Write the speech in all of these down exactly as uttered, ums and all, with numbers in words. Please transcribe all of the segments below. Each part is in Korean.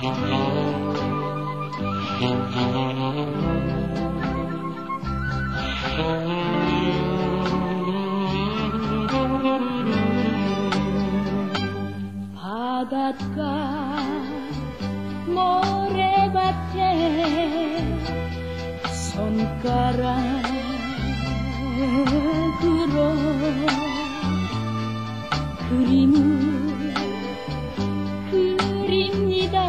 바닷가 모래밭에 손가락으로 그림을 그립니다.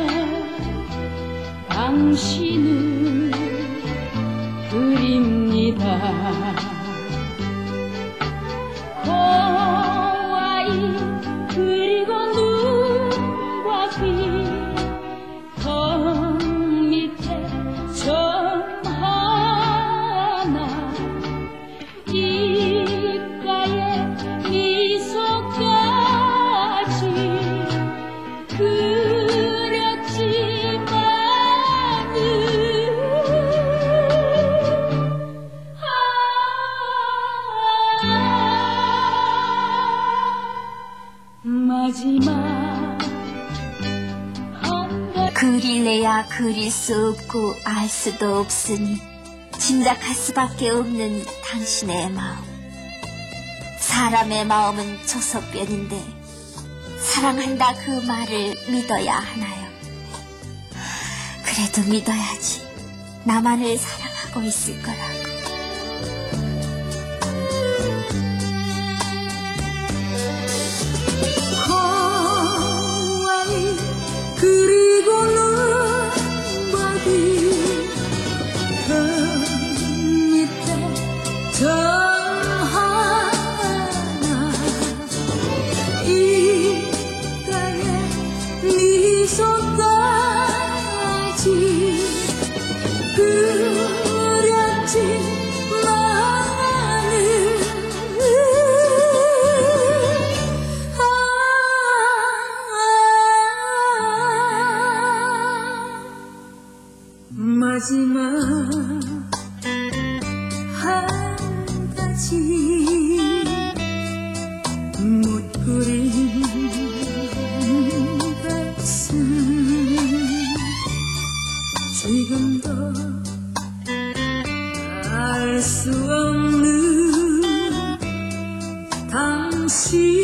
당신을 그립니다. 고와이 그리고 눈과 귀 턱 밑에 점 하나 입가에 미소까지 그렸지만은 마지막 그릴래야 그릴 수 없고 알 수도 없으니 짐작할 수밖에 없는 당신의 마음. 사람의 마음은 조석변인데 사랑한다 그 말을 믿어야 하나요? 그래도 믿어야지. 나만을 사랑하고 있을 거라고. 그리고 눈과 귀 턱 밑에 점 하나 입가에 미소까지 그렸지만은 마지막 한 가지 못 그린 가슴 지금도 알 수 없는 당신